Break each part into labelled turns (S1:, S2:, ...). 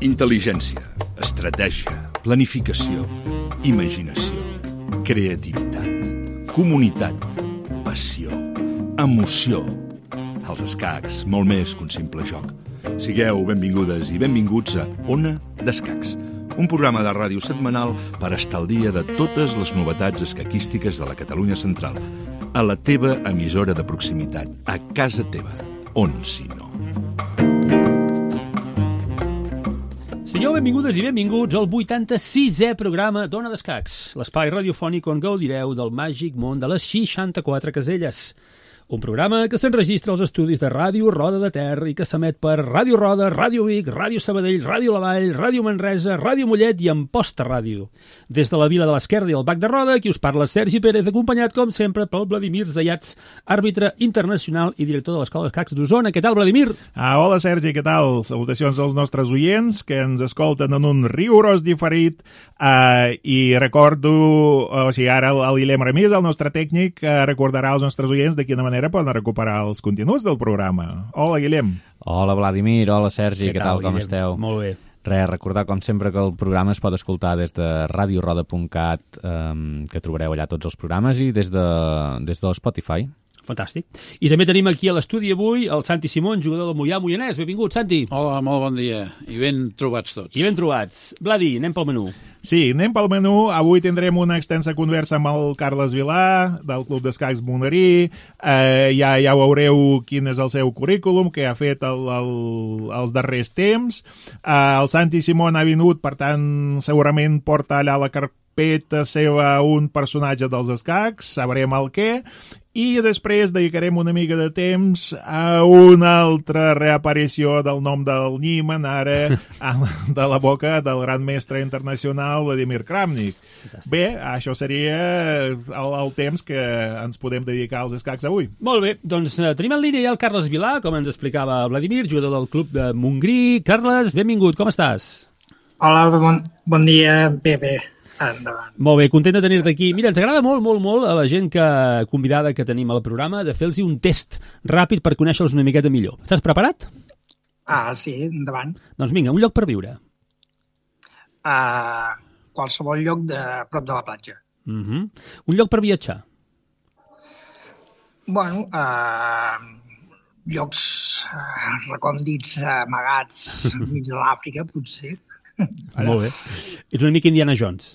S1: Intel·ligència, estratègia, planificació, imaginació, creativitat, comunitat, passió, emoció. Els escacs, molt més que un simple joc. Sigueu benvingudes i benvinguts a Ona d'Escacs, un programa de ràdio setmanal per estar al dia de totes les novetats escaquístiques de la Catalunya central, a la teva emissora de proximitat, a casa teva, on si no.
S2: Sigueu benvingudes i benvinguts al 86è programa d'Ona d'Escacs, l'espai radiofònic on gaudireu del màgic món de les 64 caselles. Un programa que s'enregistra als estudis de Ràdio Roda de Ter i que s'emet per Ràdio Roda, Ràdio Vic, Ràdio Sabadell, Ràdio La Vall, Ràdio Manresa, Ràdio Mollet i Amposta Ràdio. Des de la Vila de l'Esquerda i el Bac de Roda, qui us parla Sergi Pérez, acompanyat, com sempre, pel Vladimir Zayats, àrbitre internacional i director de l'Escola d'Escacs d'Osona. Què tal, Vladimir?
S3: Hola, Sergi, què tal? Salutacions als nostres oients que ens escolten en un rigorós diferit i recordo, o sigui, ara el Guillem Ramírez, el nostre tècnic, recordarà als nostres oients de quina manera poden recuperar els continguts del programa. Hola, Guillem.
S4: Hola, Vladimir. Hola, Sergi. Què tal, com
S2: Guillem?
S4: esteu?
S2: Molt bé.
S4: Res, recordar, com sempre, que el programa es pot escoltar des de radioroda.cat, que trobareu allà tots els programes, i des de Spotify.
S2: Fantàstic. I també tenim aquí a l'estudi avui el Santi Simón, jugador del Moianès. Benvingut, Santi.
S5: Hola, molt bon dia. I ben trobats tots.
S2: I ben trobats. Vladi, anem pel menú.
S3: Sí, anem pel menú. Avui tindrem una extensa conversa amb el Carles Vilà, del Club d'Escacs Monerí. Ja veureu quin és el seu currículum, que ha fet els darrers temps. El Santi Simón ha vingut, per tant, segurament porta allà la carpeta seva un personatge dels escacs, sabrem el què. I després dedicarem una mica de temps a una altra reaparició del nom del Niemann, ara de la boca del gran mestre internacional Vladimir Kramnik. Bé, això seria el temps que ens podem dedicar als escacs avui.
S2: Molt bé, doncs tenim en línia ja el Carles Vilà, com ens explicava Vladimir, jugador del Club de Montgrí. Carles, benvingut, com estàs?
S6: Hola, bon dia, bé. Endavant.
S2: Molt bé, content de tenir-te aquí. Mira, ens agrada molt a la gent convidada que tenim al programa de fer-los un test ràpid per conèixer-los una miqueta millor. Estàs preparat?
S6: Sí, endavant.
S2: Doncs vinga, un lloc per viure.
S6: Qualsevol lloc de prop de la platja.
S2: Un lloc per viatjar.
S6: Bueno, llocs recòndits, amagats, mig de l'Àfrica, potser.
S2: Molt bé. Ets una mica Indiana Jones.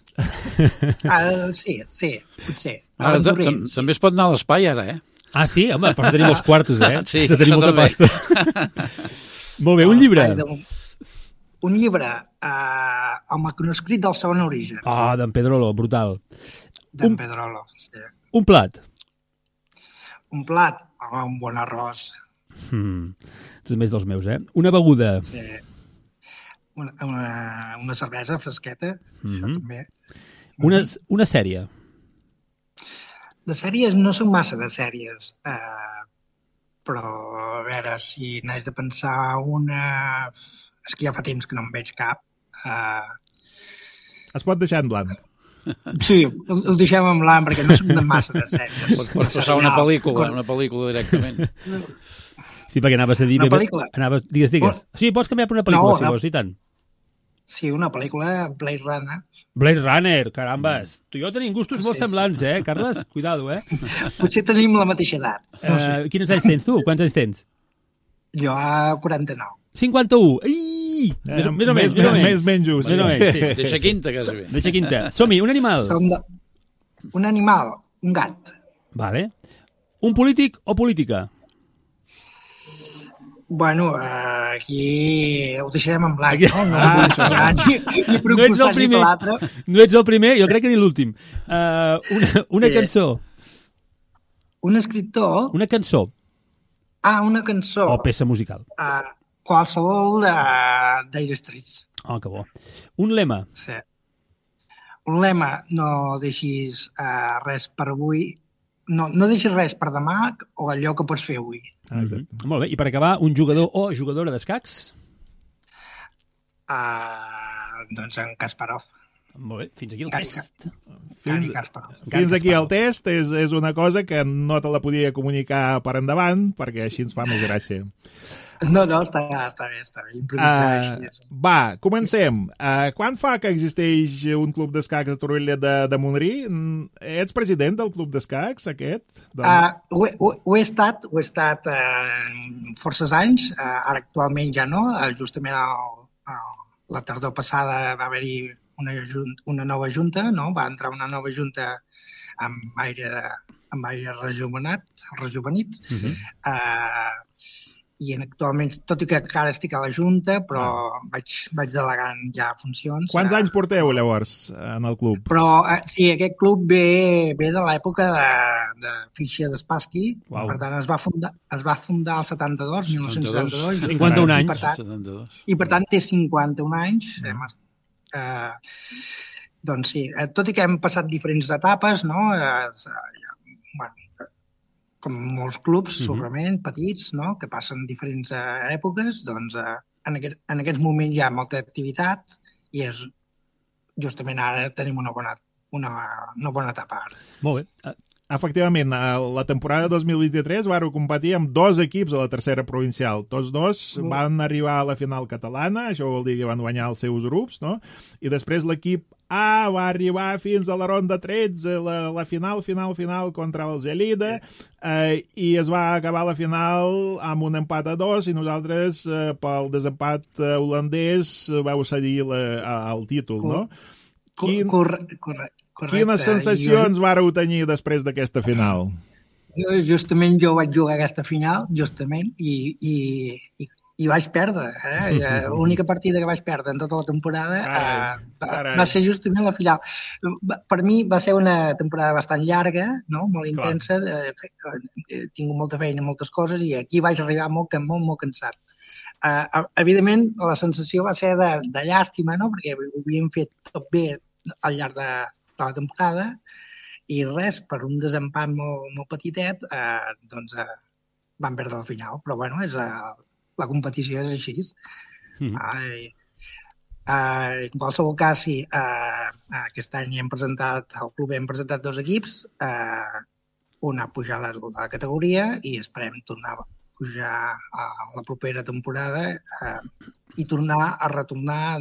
S6: Sí, potser.
S5: Ara, també es pot anar a l'espai, ara,
S2: Ah, sí? Home, però tenim els quartos,
S5: Sí,
S2: tenim molta pasta. Molt bé, un llibre.
S6: Un llibre, el manuscrit del segon origen.
S2: D'en Pedrolo, brutal.
S6: D'en Pedrolo, sí.
S2: Un plat.
S6: Un plat, un bon arròs.
S2: És més dels meus, Una beguda.
S6: Sí. Una cervesa fresqueta, això també.
S2: Una sèrie.
S6: De sèries no són massa de sèries, però a veure si n'haig de pensar una... És que ja fa temps que no en veig cap.
S3: Es pot deixar en blanc.
S6: Sí, ho deixem en blanc perquè no som de massa de sèries.
S5: Pots passar una pel·lícula directament.
S2: Sí, perquè anaves a dir...
S6: Una pel·lícula?
S2: Digues. Sí, pots canviar per una pel·lícula, si vols, i tant.
S6: Sí, una pel·lícula, Blade Runner.
S2: Blade Runner, carambes. Tu i jo tenim gustos molt semblants, Carles? Cuidado,
S6: Potser tenim la mateixa edat. No sé.
S2: Quins anys tens tu? Quants anys tens?
S6: Jo a 49.
S2: 51. Ii! Més o menys.
S3: Més menys, sí.
S2: Sí.
S5: Deixa quinta, quasi bé.
S2: Deixa quinta. Som-hi, un animal.
S6: Un animal, un gat.
S2: Vale. Un polític o política?
S6: Bueno, aquí ho deixarem en blanc, no?
S2: No ets el primer. No ets el primer, jo crec que ni l'últim. Una cançó.
S6: Un escriptor?
S2: Una cançó.
S6: Una cançó.
S2: O peça musical.
S6: Qualsevol d'Aire Streets.
S2: Que bo. Un lema.
S6: Sí. Un lema, no deixis res per avui, no deixis res per demà o allò que pots fer avui.
S2: Molt bé, i per acabar, un jugador o jugadora d'escacs?
S6: Doncs en Kasparov.
S2: Molt bé, fins aquí el test.
S3: Fins aquí el test és una cosa que no te la podia comunicar per endavant, perquè així ens fa més gràcia.
S6: No, està bé, improvisar així.
S3: Va, comencem. Quan fa que existeix un club d'escacs a Torroella de Montgrí? Ets president del club d'escacs, aquest?
S6: Ho he estat forces anys, ara actualment ja no, justament la tardor passada va haver-hi una nova junta, no? Va entrar una nova junta amb aire rejuvenit. I actualment, tot i que encara estic a la Junta, però vaig delegant ja funcions.
S3: Quants anys porteu, llavors, en el club?
S6: Però, sí, aquest club ve de l'època de Fitxa d'Espassky. Per tant, es va fundar el 72, 1972.
S2: 51 anys.
S6: I per tant, té 51 anys. Doncs sí, tot i que hem passat diferents etapes, no? Com molts clubs, segurament, petits, no? Que passen diferents èpoques, doncs en aquests moments hi ha molta activitat i és justament ara tenim una bona etapa ara.
S2: Molt bé.
S3: Efectivament, la temporada 2023 vàreu competir amb 2 equips a la tercera provincial. Tots 2 van arribar a la final catalana, això vol dir que van guanyar els seus grups, no? I després l'equip A va arribar fins a la ronda 13, la final contra el Gelida, i es va acabar la final amb un empat a 2 i nosaltres, pel desempat holandès, vau cedir el títol, no?
S6: Correcte.
S3: Quines sensacions vareu tenir després d'aquesta final?
S6: Justament jo vaig jugar aquesta final, justament, i vaig perdre. L'única partida que vaig perdre en tota la temporada va ser justament la final. Per mi va ser una temporada bastant llarga, no? Molt intensa, he tingut molta feina, moltes coses, i aquí vaig arribar molt cansat. Evidentment, la sensació va ser de llàstima, no? Perquè ho havíem fet tot bé al llarg de la temporada i res, per un desempat molt petitet, doncs van perdre el final. Però bueno, la competició és així. En qualsevol cas, sí, aquest any al club hem presentat 2 equips, un ha pujat a la categoria i esperem tornar a pujar a la propera temporada i tornar a retornar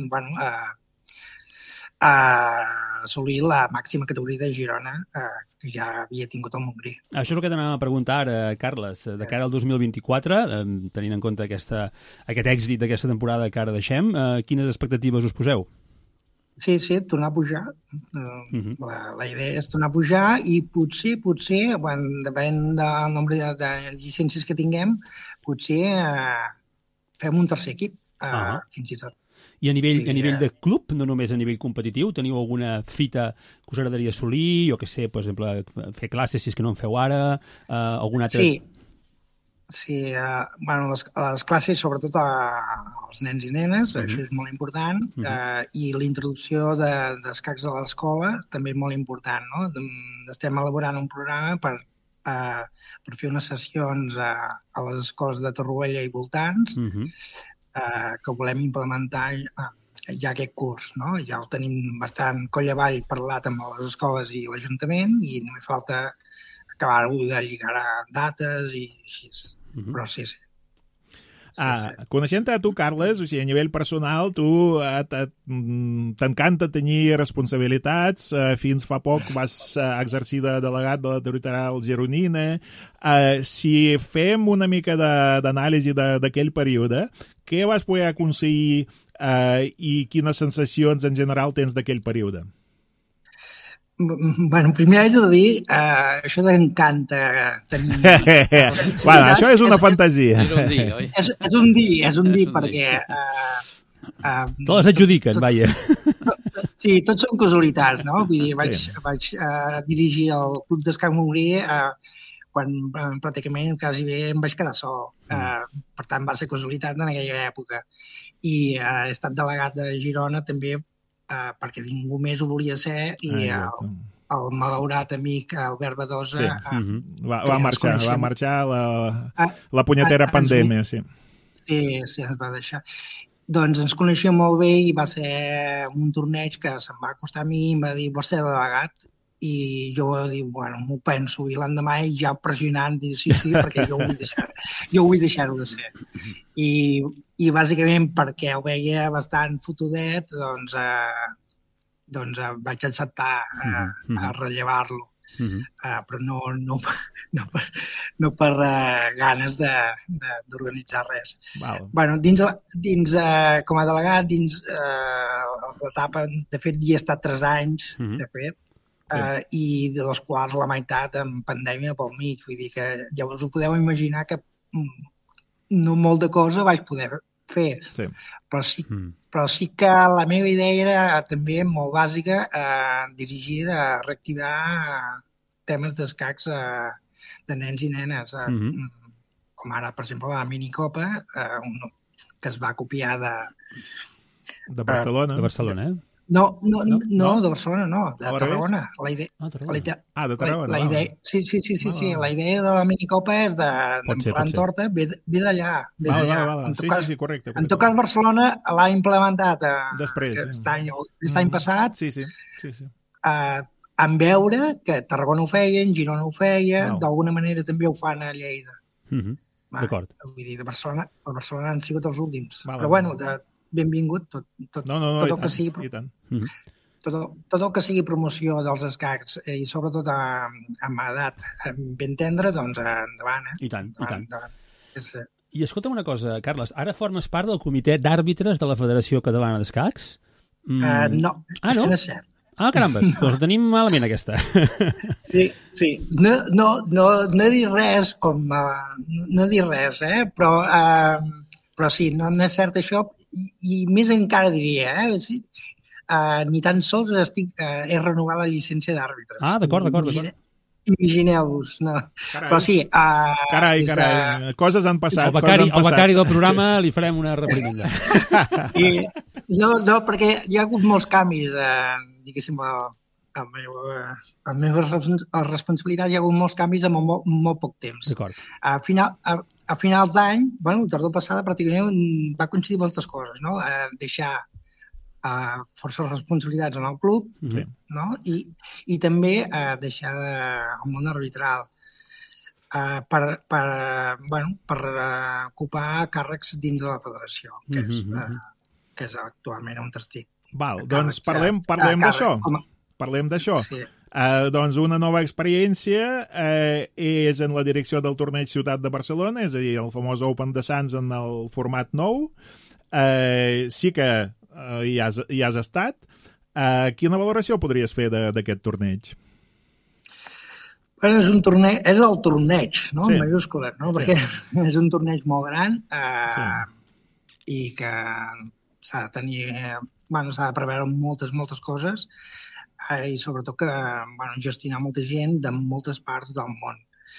S6: a assolir la màxima categoria de Girona que ja havia tingut el Montgrí.
S2: Això és el que t'anava a preguntar ara, Carles. De cara al 2024, tenint en compte aquest èxit d'aquesta temporada que ara deixem, quines expectatives us poseu?
S6: Sí, tornar a pujar. La idea és tornar a pujar i potser, depèn del nombre de llicències que tinguem, potser fem un tercer equip, fins i tot.
S2: I a nivell de club, no només a nivell competitiu, teniu alguna fita que us agradaria assolir? Jo què sé, per exemple, fer classes, si és que no en feu ara, alguna altra...
S6: Sí, les classes, sobretot als nens i nenes, això és molt important, i la introducció d'escacs a l'escola també és molt important, no? Estem elaborant un programa per fer unes sessions a les escoles de Torroella i voltants, que volem implementar ja aquest curs, no? Ja el tenim bastant coll avall parlat amb les escoles i l'Ajuntament i només falta acabar-ho de lligar a dates i així. Però sí.
S3: Coneixent-te a tu, Carles, o sigui, a nivell personal, tu t'encanta tenir responsabilitats. Fins fa poc vas exercir de delegat de la territorial gironina. Si fem una mica d'anàlisi d'aquell període, què vas poder aconseguir i quines sensacions en general tens d'aquell període?
S6: Bueno, primer haig de dir, això d'encanta tenir...
S3: Bueno, això és una fantasia.
S6: És un dir, perquè...
S2: Te les adjudiquen, vaja.
S6: Sí, tots són casualitats, no? Vull dir, vaig dirigir el Club d'Escac Montgrí quan pràcticament quasi bé em vaig quedar sol. Per tant, va ser casualitat en aquella època. I he estat delegat de Girona també perquè ningú més ho volia ser i el malaurat amic Albert Badosa
S3: va marxar la punyetera pandèmia, sí.
S6: Sí, ens va deixar. Doncs ens coneixíem molt bé i va ser un torneig que se'm va acostar a mi i em va dir, vols ser delegat? I jo vaig dir, bueno, m'ho penso, i l'endemà ja pressionant, dir sí, perquè jo vull deixar-ho de ser. I bàsicament perquè ho veia bastant fotudet, doncs vaig acceptar a rellevar-lo. Però no per ganes d'organitzar res. Bueno, com a delegat, dins l'etapa, de fet, hi he estat 3 anys, de fet, i de dels quals la meitat en pandèmia pel mig. Vull dir que llavors us podeu imaginar que no molt de cosa vaig poder fer. Però sí que la meva idea era també molt bàsica, dirigida a reactivar temes d'escacs de nens i nenes, com ara, per exemple, la minicopa, que es va copiar
S3: de Barcelona.
S2: De Barcelona, eh?
S6: No, de Barcelona no, de Tarragona.
S3: De Tarragona.
S6: Sí, la idea de la minicopa és de Ferran Torta, ve d'allà.
S3: Sí, correcte.
S6: En tot cas, Barcelona l'ha implementat
S3: després,
S6: l'any passat,
S3: sí.
S6: en veure que Tarragona ho feia, Girona ho feia, d'alguna manera també ho fan a Lleida.
S2: D'acord.
S6: Vull dir, de Barcelona han sigut els últims. Però bueno, benvingut tot el que sigui tot el que sigui promoció dels escacs i sobretot amb edat ben tendra, doncs endavant.
S2: I tant. I escolta'm una cosa, Carles, ara formes part del comitè d'àrbitres de la Federació Catalana d'Escacs?
S6: No,
S2: no
S6: és cert.
S2: Carambes, doncs ho tenim malament aquesta.
S6: Sí. No he dit res, però sí, no és cert això. I més encara diria, ni tan sols he renovat la llicència d'àrbitre.
S2: D'acord.
S6: Imagineu-vos, no. Però sí...
S3: Carai, coses han passat.
S2: Al becari del programa li farem una reprimenda.
S6: No, perquè hi ha hagut molts canvis, diguéssim, a les meves responsabilitats hi ha hagut molts canvis en molt poc temps.
S2: D'acord.
S6: A finals d'any, la tardor passada, pràcticament va coincidir moltes coses, no? Deixar forces responsabilitats en el club, no? I també deixar el món arbitral per ocupar càrrecs dins de la federació, que és actualment on estic.
S3: Doncs parlem d'això. Parlem d'això.
S6: Sí.
S3: Doncs una nova experiència és en la direcció del torneig Ciutat de Barcelona, és a dir, el famós Open de Sants en el format nou. Sí que hi has estat. Quina valoració podries fer d'aquest torneig?
S6: És el torneig, no? En majúscules, no? Perquè és un torneig molt gran i que s'ha de tenir... s'ha de preveure moltes coses i sobretot que gestionar molta gent de moltes parts del món.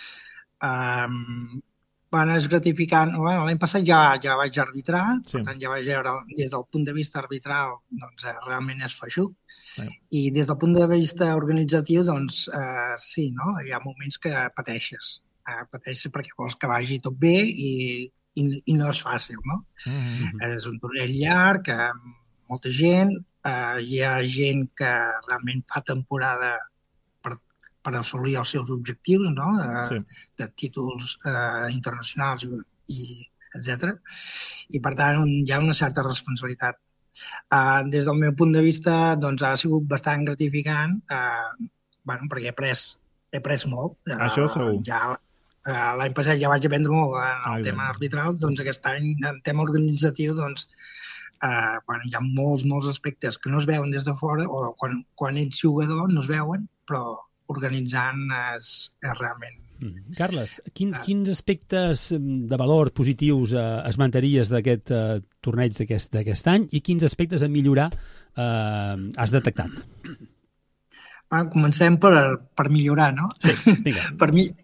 S6: És gratificant. L'any passat ja vaig arbitrar, per tant ja vaig veure des del punt de vista arbitral, doncs realment és feixuc. I des del punt de vista organitzatiu, doncs sí, no? Hi ha moments que pateixes. Pateixes perquè vols que vagi tot bé i no és fàcil, no? És un torneig llarg, molta gent, hi ha gent que realment fa temporada per assolir els seus objectius, no? De títols internacionals etc. I, per tant, hi ha una certa responsabilitat. Des del meu punt de vista, doncs, ha sigut bastant gratificant, perquè he pres molt.
S3: Això segur.
S6: L'any passat ja vaig aprendre molt en el tema arbitral, doncs aquest any, en tema organitzatiu, doncs, hi ha molts aspectes que no es veuen des de fora, o quan ets jugador no es veuen, però organitzant és realment...
S2: Carles, quins aspectes de valor positius esmentaries d'aquest torneig d'aquest any i quins aspectes a millorar has detectat?
S6: Comencem per millorar, no?
S2: Sí, vinga.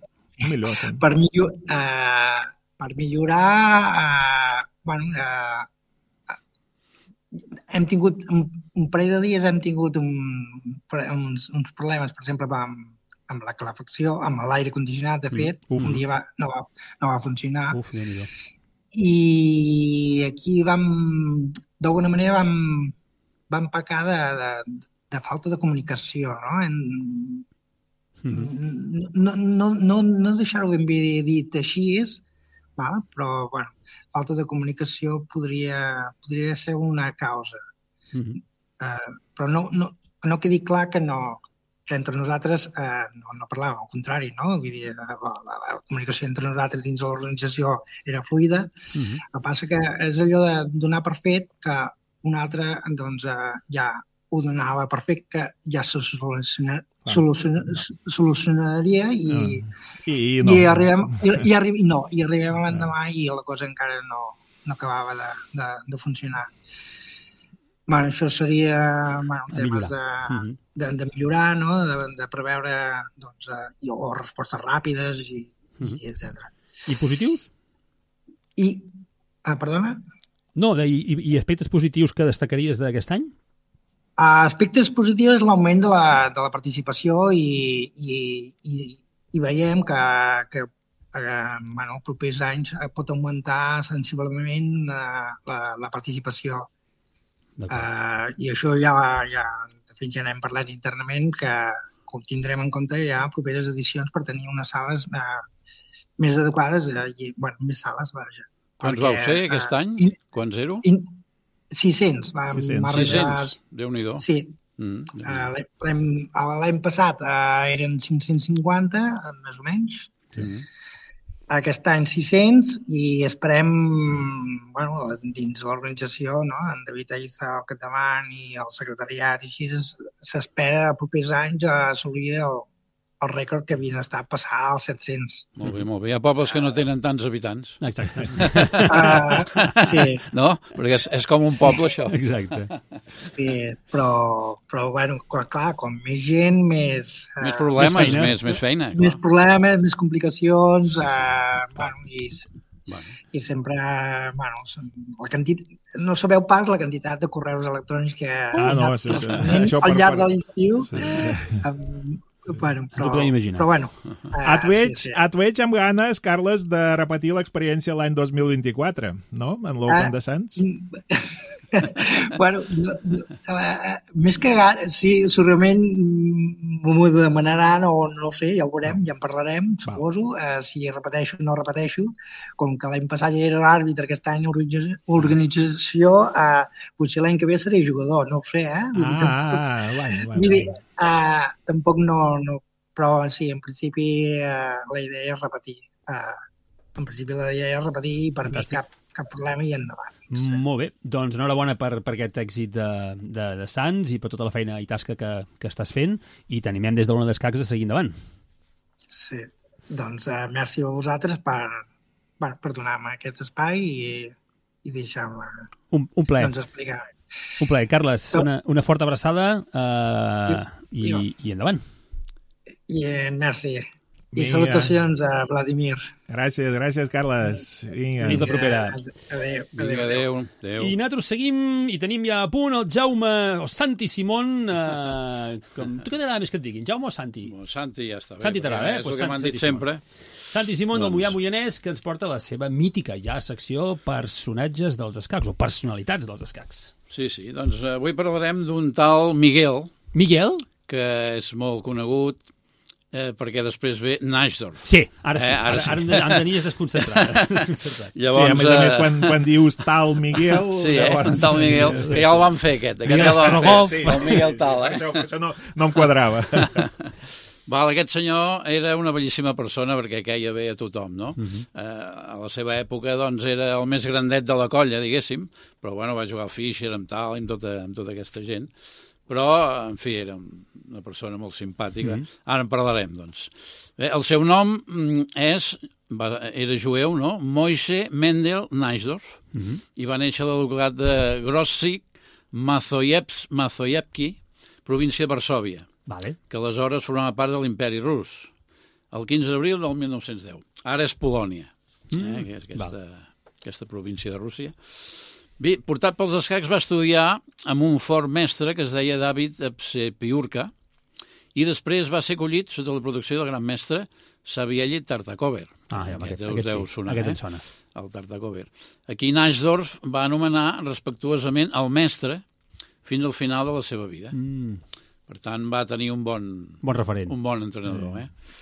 S6: Per millorar... Hem tingut un parell de dies, hem tingut uns problemes, per exemple, amb la calefacció, amb l'aire condicionat, de fet. Un dia no va funcionar. I aquí d'alguna manera vam pecar de falta de comunicació, no? No deixar-ho ben bé dit així, però bueno, falta de comunicació podria ser una causa. Però no quedi clar que entre nosaltres no parlàvem, al contrari, no? Vull dir, la comunicació entre nosaltres dins de l'organització era fluida. El que passa que és allò de donar per fet que un altre doncs, ja ho donava per fet, que ja se solucionaria i arribem l'endemà i la cosa encara no acabava de funcionar. Bueno, això seria temes de millorar, no? De preveure o respostes ràpides i etc.
S2: I positius?
S6: Perdona?
S2: No, i aspectes positius que destacaries d'aquest any?
S6: Aspectes positius és l'augment de la participació i veiem que els propers anys pot augmentar sensiblement la participació. I això ja n'hem parlat internament, que ho tindrem en compte ja a properes edicions per tenir unes sales més adequades, més sales, vaja.
S5: Quants vau ser aquest any? Quants ero?
S6: 600.
S5: 600? Déu-n'hi-do.
S6: Sí. L'any passat eren 550, més o menys. Aquest any 600 i esperem, dins l'organització, en David Aiza al capdavant i el secretariat, i així s'espera a propers anys assolir el rècord que havien estat passar als 700.
S5: Molt bé, molt bé. Hi ha pobles que no tenen tants habitants.
S2: Exacte.
S6: Sí.
S5: No? Perquè és com un poble, això.
S2: Exacte.
S6: Sí, però clar, com més gent, més
S5: problemes, més feina.
S6: Més problemes, més complicacions, i sempre, no sabeu pas la quantitat de correus electrònics que al llarg de l'estiu.
S2: T'ho podem imaginar.
S3: Et veig amb ganes, Carles, de repetir l'experiència l'any 2024, no? En l'Open de Sants.
S6: Més que ganes, sí, segurament m'ho demanaran o no sé, ja ho veurem, ja en parlarem, suposo, si repeteixo o no repeteixo. Com que l'any passat ja era l'àrbitre, aquest any organització, potser l'any que ve seré jugador, no ho sé, tampoc no, però sí, en principi la idea és repetir. En principi la idea és repetir i per mi cap problema i endavant.
S2: Molt bé, doncs enhorabona per aquest èxit de Sants i per tota la feina i tasca que estàs fent, i t'animem des de l'Ona d'Escacs a seguir endavant.
S6: Sí, doncs merci a vosaltres per donar-me aquest espai i deixar-me explicar.
S2: Un plaer, Carles, una forta abraçada i endavant.
S6: I merci. I salutacions a Vladimir.
S3: Gràcies, Carles.
S2: Fins la propera.
S5: Adéu.
S2: I nosaltres seguim i tenim ja a punt el Jaume o Santi Simón. Tu què t'agrada més que et diguin, Jaume o Santi?
S5: Santi ja està bé.
S2: Santi t'agrada,
S5: És el que m'han dit sempre.
S2: Santi Simón del Moianès, que ens porta la seva mítica ja secció personatges dels escacs, o personalitats dels escacs.
S5: Sí, doncs avui parlarem d'un tal Miguel.
S2: Miguel?
S5: Que és molt conegut, perquè després ve Najdorf.
S2: Sí, ara sí. Ara em tenies desconcentrat.
S3: Llavors, a més, quan dius tal Miguel...
S5: Sí, tal Miguel, que ja el vam fer, aquest ja el vam fer. El Miguel tal,
S3: Això no em quadrava.
S5: Aquest senyor era una bellíssima persona perquè queia bé a tothom, no? A la seva època, doncs, era el més grandet de la colla, diguéssim, però, va jugar al Fischer, amb tota aquesta gent. Però, en fi, era una persona molt simpàtica. Ara en parlarem, doncs. Bé, el seu nom era jueu, no? Moise Mendel Najdorf, i va néixer a la localitat de Grossik Mazowiecki, província de Varsòvia, que aleshores formava part de l'imperi rus, el 15 d'abril del 1910. Ara és Polònia, aquesta província de Rússia. Bé, portat pels escacs, va estudiar amb un fort mestre que es deia David Epsepiurka i després va ser acollit sota la protecció del gran mestre Savielli Tartakover.
S2: Aquest sona.
S5: El Tartakover. Aquí Najdorf va anomenar respectuosament el mestre fins al final de la seva vida. Per tant, va tenir un bon
S2: referent.
S5: Un bon entrenador.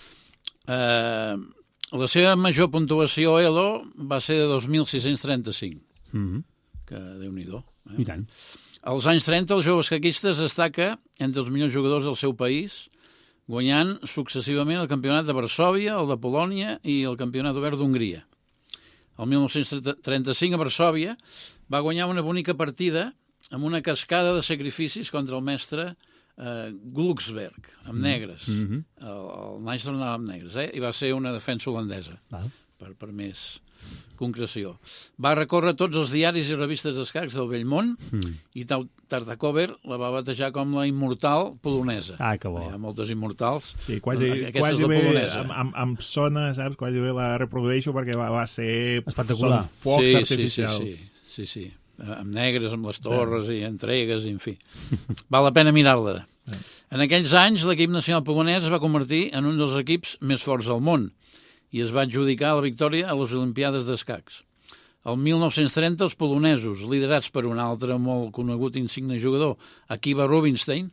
S5: La seva major puntuació, Elo, va ser de 2.635. Que Déu-n'hi-do.
S2: I tant.
S5: Als anys 30, el jove escaquista es destaca entre els millors jugadors del seu país, guanyant successivament el campionat de Varsòvia, el de Polònia i el campionat obert d'Hongria. El 1935 a Varsòvia va guanyar una bonica partida amb una cascada de sacrificis contra el mestre Glucksberg, amb negres. El Najdorf anava amb negres, i va ser una defensa holandesa, per més concreció. Va recórrer tots els diaris i revistes d'escacs del vell món i Tartakover la va batejar com la immortal polonesa.
S2: Que bo.
S5: Hi ha moltes immortals.
S3: Sí, quasi bé amb sona, saps? Quasi bé la reprodueixo perquè va ser...
S2: Espectacular.
S3: Són focs artificials.
S5: Sí. Amb negres, amb les torres i entregues, en fi. Val la pena mirar-la. En aquells anys, l'equip nacional polonès es va convertir en un dels equips més forts del món i es va adjudicar la victòria a les Olimpiades d'escacs. El 1930, els polonesos, liderats per un altre molt conegut insigne jugador, Akiva Rubinstein,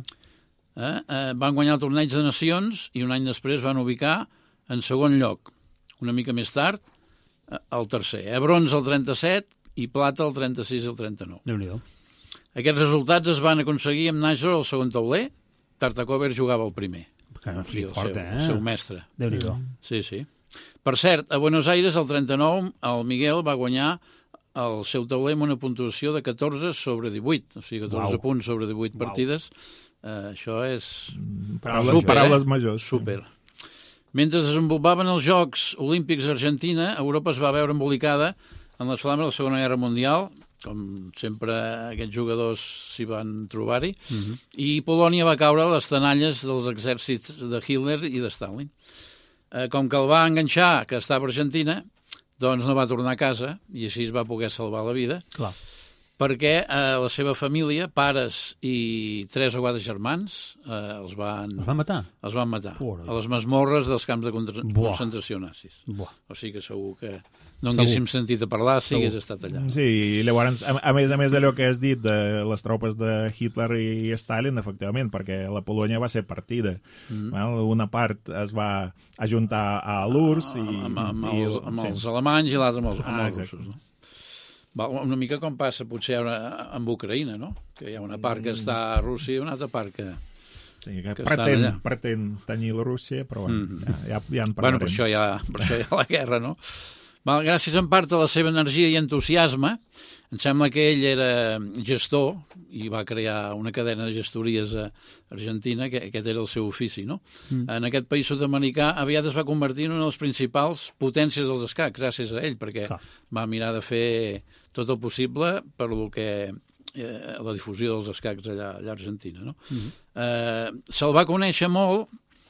S5: van guanyar el torneig de nacions i un any després van ubicar en segon lloc. Una mica més tard, el tercer. Bronze el 37 i plata el 36 i el 39.
S2: Déu-n'hi-do.
S5: Aquests resultats es van aconseguir amb Najdorf al segon tauler. Tartakover jugava el primer. El seu mestre.
S2: Déu-n'hi-do.
S5: Sí. Per cert, a Buenos Aires, el 39, el Miguel va guanyar el seu tauler amb una puntuació de 14 sobre 18. O sigui, 14 punts sobre 18 partides. Això és...
S3: Paraules majors.
S5: Super. Mentre es desenvolupaven els Jocs Olímpics a Argentina, Europa es va veure embolicada en les flames de la Segona Guerra Mundial, com sempre aquests jugadors s'hi van trobar-hi, i Polònia va caure a les tenalles dels exèrcits de Hitler i de Stalin. Com que el va enganxar, que estava a Argentina, doncs no va tornar a casa, i així es va poder salvar la vida, perquè la seva família, pares i 3 o 4 germans, els van matar? Els van matar, a les masmorres dels camps de concentració nazis. O sigui que segur que no haguéssim sentit a parlar si hagués estat allà.
S3: Sí, i llavors, a més d'allò que has dit de les tropes de Hitler i Stalin, efectivament, perquè la Polònia va ser partida. Una part es va ajuntar a l'URSS
S5: amb els alemanys i l'altra amb els russos. Una mica com passa potser amb Ucraïna, no? Que hi ha una part que està a Rússia i una altra part que...
S3: Sí, que pretén tenir la Rússia, però ja en parlarem.
S5: Per això hi ha la guerra, no? Gràcies en part a la seva energia i entusiasme, em sembla que ell era gestor i va crear una cadena de gestories a Argentina, que aquest era el seu ofici, no? En aquest país sud-americà aviat es va convertir en una de les principals potències dels escacs, gràcies a ell, perquè va mirar de fer tot el possible per lo que la difusió dels escacs allà a Argentina, no? Se'l va conèixer molt,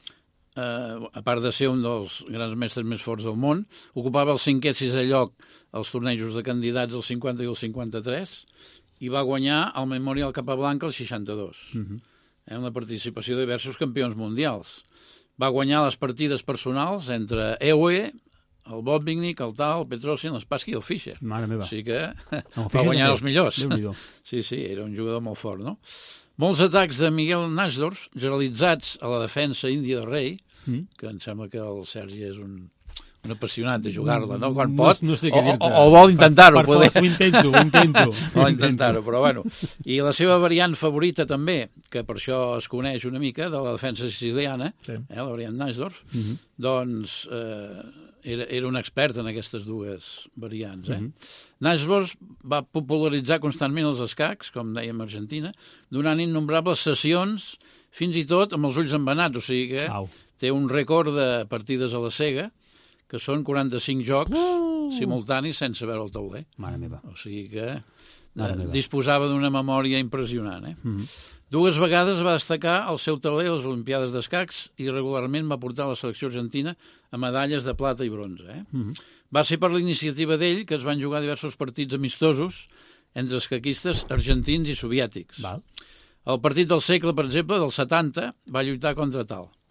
S5: a part de ser un dels grans mestres més forts del món, ocupava el 5è i 6è lloc als tornejos de candidats del 50 i el 53 i va guanyar el Memorial Capablanca el 62, amb la participació de diversos campions mundials. Va guanyar les partides personals entre Ewe, el Botvinnik, el Tal, el Petrosian, l'Spassky i el Fischer.
S2: Mare meva.
S5: O sigui que va guanyar els millors. Sí, era un jugador molt fort, no? Molts atacs de Miguel Najdorf, realitzats a la defensa índia de rei, que em sembla que el Sergi és un apassionat de jugar-la, no? Quan pot,
S2: no sé què dir-te.
S5: O vol intentar-ho.
S2: Ho intento.
S5: Vol intentar-ho, però bueno. I la seva variant favorita també, que per això es coneix una mica, de la defensa siciliana, la variant Najdorf, doncs era un expert en aquestes dues variants. Najdorf va popularitzar constantment els escacs, com dèiem a Argentina, donant innombrables sessions, fins i tot amb els ulls embenats, o sigui que té un rècord de partides a la cega, que són 45 jocs simultanis sense veure el tauler.
S2: Mare meva.
S5: O sigui que disposava d'una memòria impressionant. Dues vegades va destacar el seu tauler a les Olimpiades d'escacs i regularment va portar a la selecció argentina a medalles de plata i bronze. Va ser per l'iniciativa d'ell que es van jugar diversos partits amistosos entre escaquistes argentins i soviètics. El partit del segle, per exemple, del 70, va lluitar contra Tal.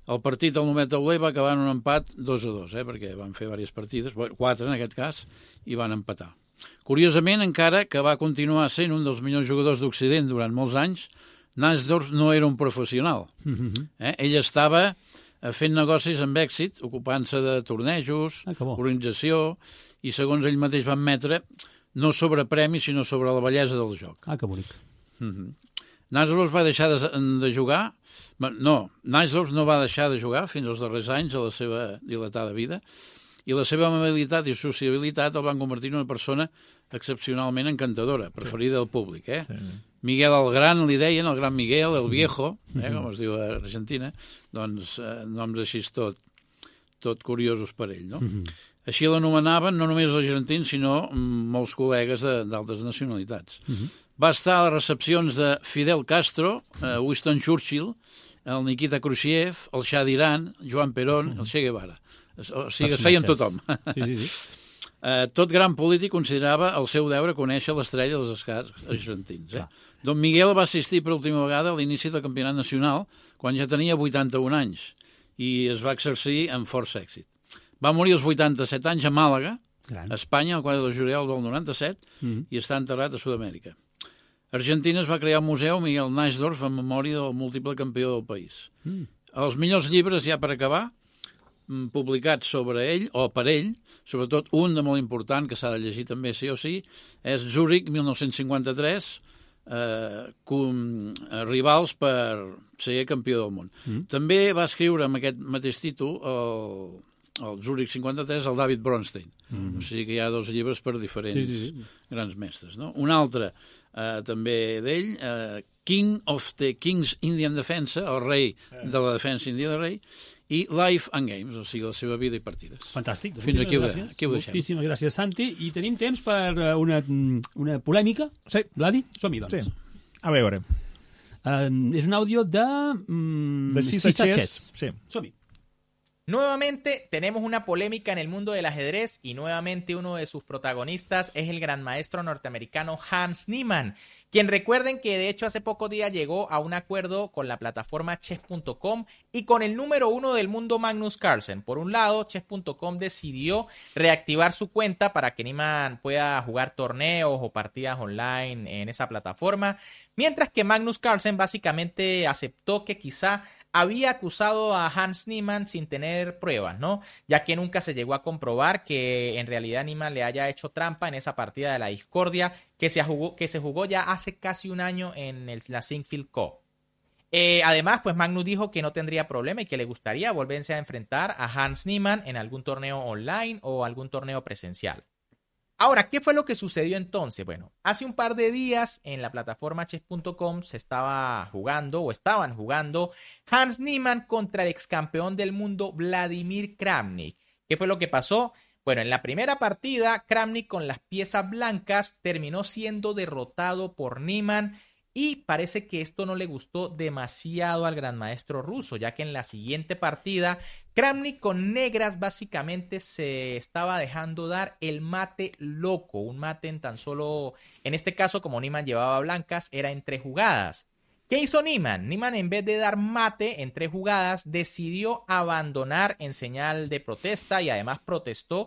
S5: El partit al Numet Tauler va acabar en un empat 2-2, perquè van fer diverses partides, 4 en aquest cas, i van empatar. Curiosament, encara que va continuar sent un dels millors jugadors d'Occident durant molts anys, Naisdorf no era un professional. Ell estava fent negocis amb èxit, ocupant-se de tornejos, organització, i segons ell mateix va admetre, no sobre premis, sinó sobre la bellesa del joc.
S2: Que bonic.
S5: Naisdorf va deixar de jugar. No, Naisdorf no va deixar de jugar fins als darrers anys de la seva dilatada vida, i la seva amabilitat i sociabilitat el van convertir en una persona excepcionalment encantadora, preferida del públic. Sí. Miguel el Gran, li deien, el Gran Miguel, el Viejo, com es diu a Argentina, doncs noms així tot curiosos per ell, no? Així l'anomenaven no només els argentins, sinó molts col·legues d'altres nacionalitats. Va estar a les recepcions de Fidel Castro, Winston Churchill, el Nikita Khrushchev, el Shah d'Iran, Joan Perón, el Che Guevara. O sigui, es feien tothom.
S2: Sí.
S5: Tot gran polític considerava el seu deure conèixer l'estrella dels escacs argentins. Don Miguel va assistir per última vegada a l'inici del campionat nacional quan ja tenia 81 anys i es va exercir amb força èxit. Va morir als 87 anys a Màlaga, a Espanya, el 4 de juliol del 97, i està enterrat a Sud-amèrica. A Argentina es va crear un museu Miguel Naisdorf en memòria del múltiple campió del país. Els millors llibres, ja per acabar, publicats sobre ell, o per ell, sobretot un de molt important, que s'ha de llegir també sí o sí, és Zurich 1953, rivals per ser campió del món. També va escriure amb aquest mateix títol el Zurich 53, el David Bronstein. O sigui que hi ha 2 llibres per diferents grans mestres. No? Un altre, també d'ell, King of the King's Indian Defense, el rei de la defensa índia del rei, i Life and Games, o sigui, la seva vida i partides.
S2: Fantàstic.
S5: Fins aquí ho deixem.
S2: Moltíssimes gràcies, Santi. I tenim temps per una polèmica. Sí. Vladi, som-hi, doncs.
S3: Sí. A veure.
S2: És un àudio de
S3: Sisachés. Sí.
S2: Som-hi.
S7: Nuevamente tenemos una polémica en el mundo del ajedrez y nuevamente uno de sus protagonistas es el gran maestro norteamericano Hans Niemann, quien recuerden que de hecho hace pocos días llegó a un acuerdo con la plataforma Chess.com y con el número 1 del mundo Magnus Carlsen. Por un lado, Chess.com decidió reactivar su cuenta para que Niemann pueda jugar torneos o partidas online en esa plataforma, mientras que Magnus Carlsen básicamente aceptó que quizá había acusado a Hans Niemann sin tener pruebas, ¿no? Ya que nunca se llegó a comprobar que en realidad Niemann le haya hecho trampa en esa partida de la discordia que se jugó ya hace casi un año en la Sinquefield Cup. Además, pues Magnus dijo que no tendría problema y que le gustaría volverse a enfrentar a Hans Niemann en algún torneo online o algún torneo presencial. Ahora, ¿qué fue lo que sucedió entonces? Bueno, hace un par de días en la plataforma Chess.com estaban jugando Hans Niemann contra el ex campeón del mundo Vladimir Kramnik. ¿Qué fue lo que pasó? Bueno, en la primera partida, Kramnik con las piezas blancas terminó siendo derrotado por Niemann y parece que esto no le gustó demasiado al gran maestro ruso, ya que en la siguiente partida Kramnik con negras básicamente se estaba dejando dar el mate loco, un mate en tan solo, en este caso como Niemann llevaba blancas, era en 3 jugadas. ¿Qué hizo Niemann? Niemann en vez de dar mate en 3 jugadas decidió abandonar en señal de protesta y además protestó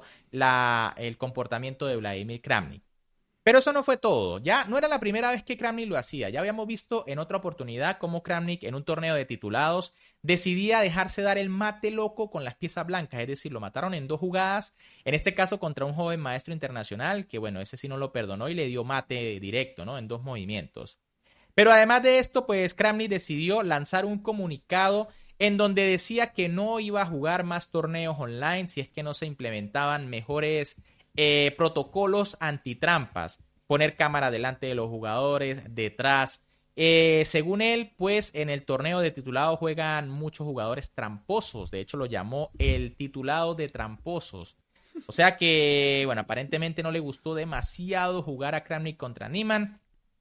S7: el comportamiento de Vladimir Kramnik. Pero eso no fue todo, ya no era la primera vez que Kramnik lo hacía, ya habíamos visto en otra oportunidad cómo Kramnik en un torneo de titulados decidía dejarse dar el mate loco con las piezas blancas, es decir, lo mataron en 2 jugadas, en este caso contra un joven maestro internacional, que bueno, ese sí no lo perdonó y le dio mate directo, ¿no? En 2 movimientos. Pero además de esto, pues Kramnik decidió lanzar un comunicado en donde decía que no iba a jugar más torneos online si es que no se implementaban mejores protocolos antitrampas, poner cámara delante de los jugadores, detrás. Según él, pues en el torneo de titulados juegan muchos jugadores tramposos, de hecho lo llamó el titulado de tramposos. O sea que, bueno, aparentemente no le gustó demasiado jugar a Kramnik contra Niemann.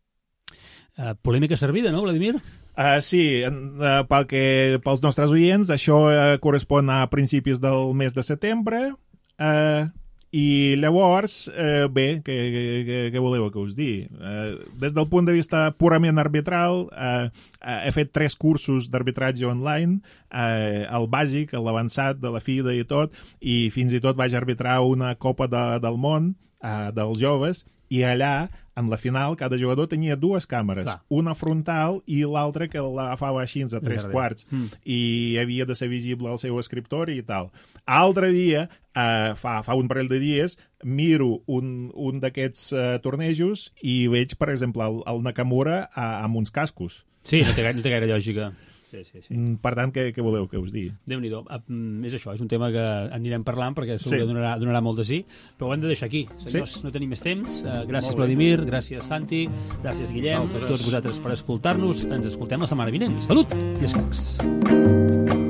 S2: Polèmica servida, no, Vladimir?
S3: Sí, pels nostres oients, això correspon a principis del mes de setembre, I llavors, bé, què voleu que us digui? Des del punt de vista purament arbitral, he fet 3 cursos d'arbitratge online, el bàsic, l'avançat, de la FIDE i tot, i fins i tot vaig arbitrar una Copa del Món dels joves, i allà, en la final, cada jugador tenia 2 càmeres, una frontal i l'altra que l'agafava així a 3/4, i havia de ser visible el seu escriptori i tal. Altre dia, fa un parell de dies, miro un d'aquests tornejos i veig, per exemple, el Nakamura amb uns cascos.
S2: Sí, no té gaire lògica. Sí.
S3: Per tant, què voleu que us digui?
S2: Déu-n'hi-do. És això, és un tema que anirem parlant perquè segur que donarà molt de sí, però ho hem de deixar aquí. Senyors, no tenim més temps. Gràcies, Vladimir, gràcies, Santi, gràcies, Guillem, a tots vosaltres per escoltar-nos. Ens escoltem la setmana vinent. Salut i escacs!